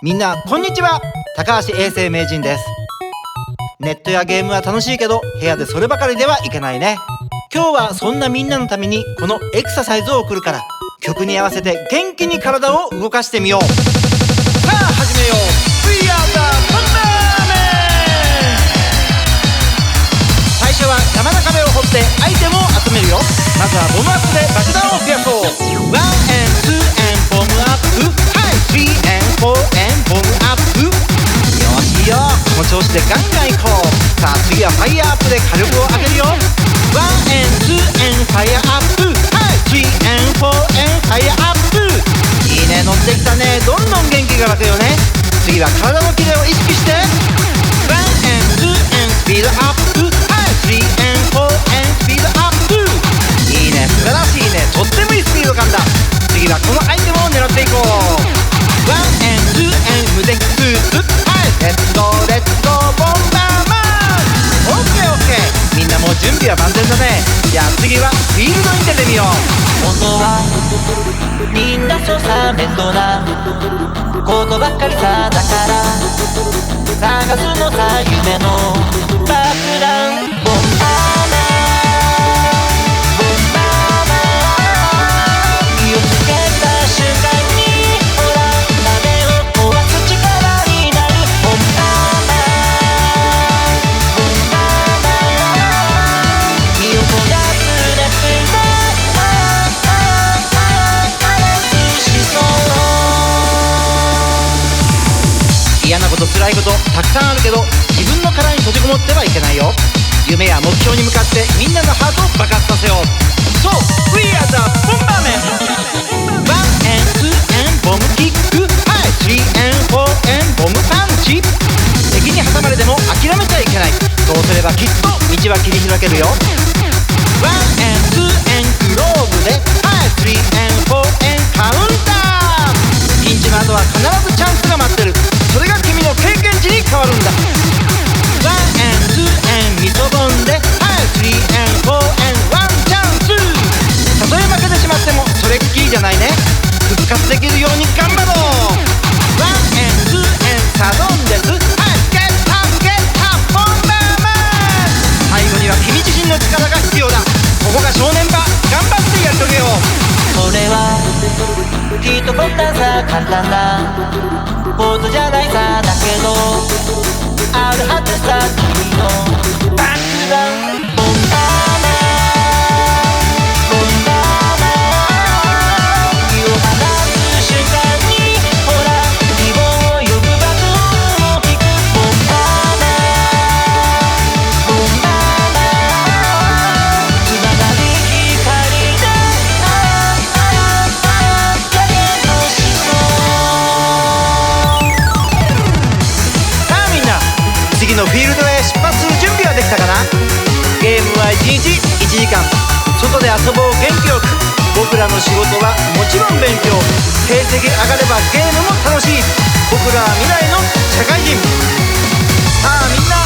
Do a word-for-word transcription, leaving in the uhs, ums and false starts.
みんなこんにちは、高橋衛生名人です。ネットやゲームは楽しいけど部屋でそればかりではいけないね。今日はそんなみんなのためにこのエクササイズを送るから、曲に合わせて元気に体を動かしてみよう。さあ始めよう。 We are the Thundermen。 最初は山の壁を掘ってアイテムを集めるよ。まずはボムアップで爆弾を増やそう。 ワン and ツー and ボムアップ、はい、スリー and フォー and ボムアップ。よしいいよ、この調子でガンガンいこう。さあ次はファイヤーアップで火力を上げるよ。 ワン and ツー and ファイヤーアップ、はい、スリー and フォー and ファイヤーアップ。いいね、乗ってきたね。どんどん元気が湧くよね。次は体のキレを意識して ワン and ツー and スピードアップ、はい、スリー and フォー and スピードアップ。いいね、素晴らしいね。とってもいいスピード感だ。次はこのアイテムを狙っていこう。 ワン and ツー and 無敵スーツ、はい、レッツゴーレッツゴーボンバーマン。オッケーオッケー、みんなもう準備は万全だね。じゃあ次はフィールドに出てみよう。 本当はみんなそうさ、面倒なことばっかりさ。だから探すのさ、夢の爆弾。ボンバーマンボンバーマン。火をつけた瞬間にほら鍋を壊す力になる。ボンバーマンボンバーマン。火を焦がす熱が嫌なこと、辛いことたくさんあるけど、自分の殻に閉じこもってはいけないよ。夢や目標に向かってみんなのハートを爆発させよう。そう、 We are the Thundermen。 ワン and ツー and ボムキック、はい、スリー and フォー and ボムパンチ。敵に挟まれても諦めちゃいけない。そうすればきっと道は切り開けるよ。ワン and ツー and グローブで、はい、スリー and フォー and カウンター。ピンチの後は必ずチャンスが待ってる。それが君の経験値に変わるんだ。ワン and ツー and みそぼんで、はい、スリー and フォー and ワンチャンス。たとえ負けてしまってもそれっきりじゃないね。復活できるように頑張ろう。ワン and ツー and サドンデス、はい、ゲッタゲッタボンバーマン。最後には君自身の力が必要だ。ここが正念場、頑張ってやり遂げよう。 それはきっとこんなさ、簡単なことじゃないさ。だけどあるはずさ、君の爆弾。ボンバーマンボンバーマン。火を放つ瞬間にほら希望を呼ぶ爆音を聞く。ボンバーマンボンバーマン。つながり光で次のフィールドへ出発する準備はできたかな。ゲームはいちにちいちじかん、外で遊ぼう元気よく。僕らの仕事はもちろん勉強。成績上がればゲームも楽しい。僕らは未来の社会人。さあみんな